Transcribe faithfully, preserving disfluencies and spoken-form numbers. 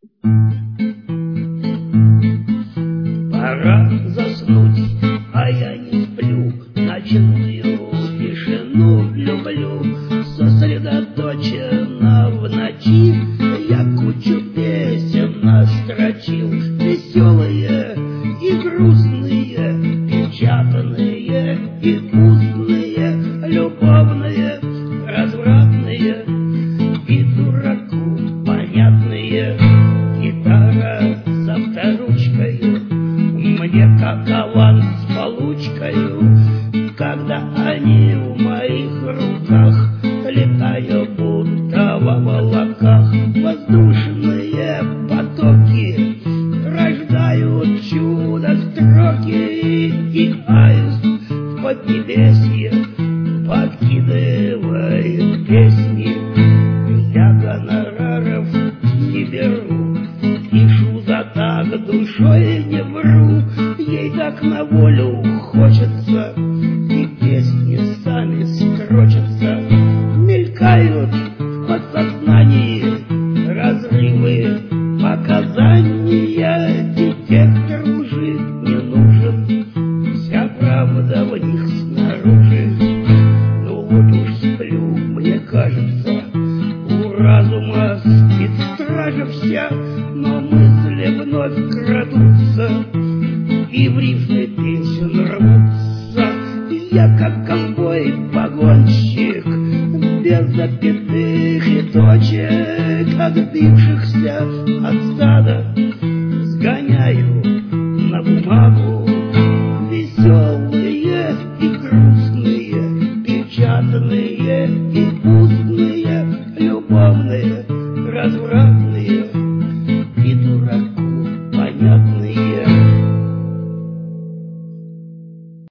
Пора заснуть, а я не сплю. Ночную тишину люблю. Сосредоточенно в ночи я кучу песен настрочил. Веселые и грустные, печатанные и устные, любовные, развратные и дураку понятные. Гитара с авторучкою мне как аванс с получкою. Когда они в моих руках, летаю будто в облаках. Воздушные потоки рождают чудо-строки, и аист в поднебесье подкидывает песни. Я гонораров не беру, пишу за так, душой не вру. Ей так на волю хочется, и песни сами строчатся. Мелькают в подсознании разрывы показания. Детектор лжи не нужен, вся правда в них снаружи. Ну вот уж сплю, мне кажется, у разума спит стража вся, но мысли вновь крадутся и в рифмы песен рвутся. Я как ковбой-погонщик, без запятых и точек, отбившихся от стада, сгоняю на бумагу. Веселые и грустные, печатанные и устные, любовные, развратные и дураку понятные.